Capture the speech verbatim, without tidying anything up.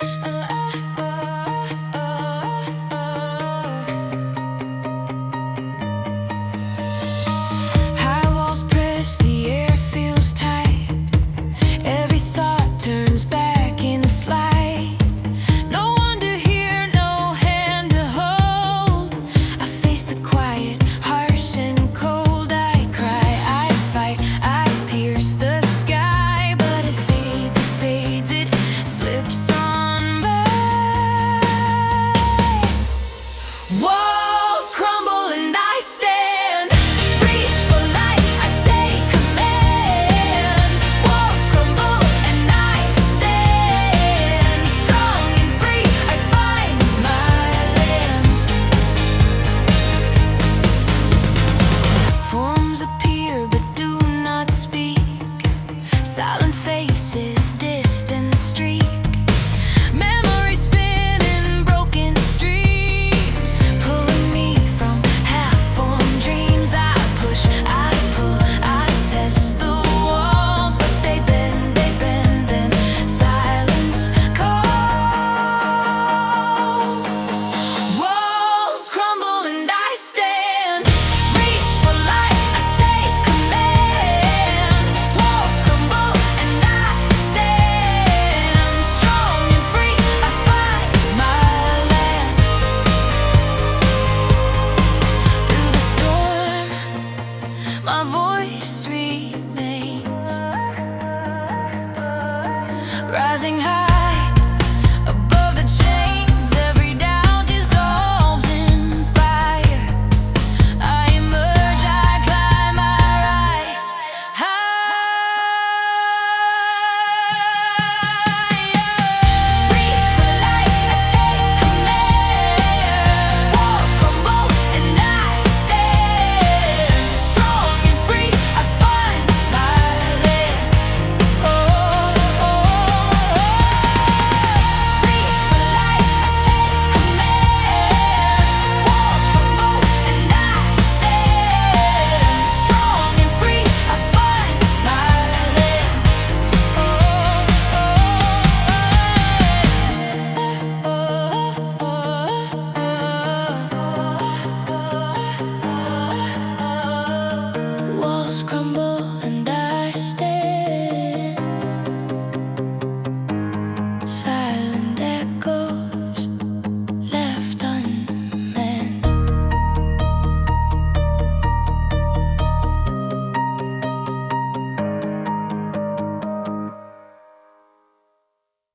High walls press, the air feels tight. Every thought turns back in flight. No one to hear, no hand to hold. I face the quiet, harsh and cold. I cry, I fight, I pierce the sky. But it fades, it fades, it slips on by. Walls crumble and I stand. Reach for light, I take command. Walls crumble and I stand. Strong and free, I find my land. Forms appear but do not speak. Silent faces, distant streak. Memories spin in broken streams, pulling me from half-formed dreams. I push, I pull, I test the walls, but they bend, they bend, then silence calls. Walls crumble and I stand. Reach for light, I take command. Walls crumble and I stand. Strong and free, I find my land. Through the storm, my voice remains, rising high above the chains.